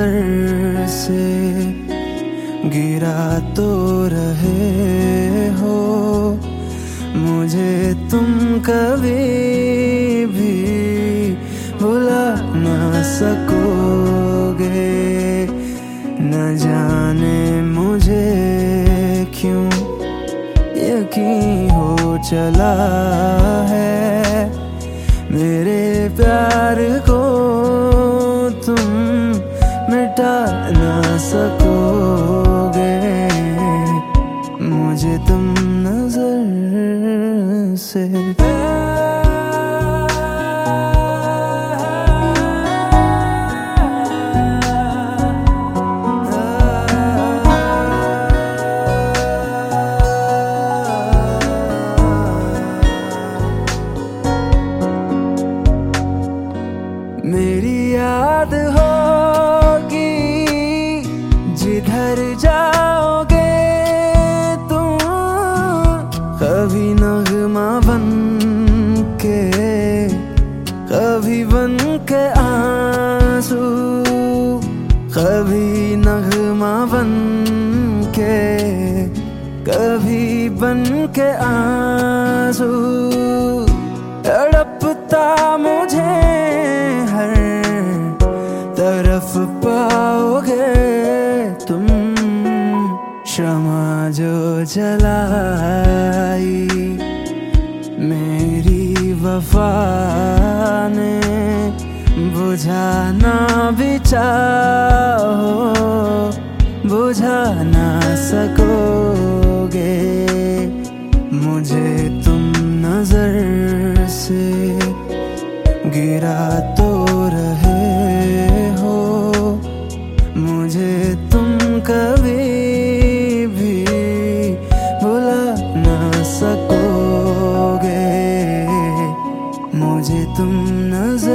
नजर से गिरा तो रहे हो, मुझे तुम कभी भी भुला ना सकोगे। न जाने मुझे क्यों यकीन हो चला है, मेरे प्यार को तुम मिटा ना सकोगे। मुझे तुम नजर से मेरी याद होगी जिधर जाओगे तुम, कभी नगमा बन के, कभी बन के आंसू, कभी नगमा बन के, कभी बन के आंसू। तड़पता मुझे हर तरफ पाओगे तुम, शमा जो जलाई मेरी वफा ने, बुझाना भी चाहो बुझा ना सकोगे। मुझे तुम नजर से गिरा तो रहे हो, मुझे तुम कभी भी भुला ना सकोगे। मुझे तुम नजर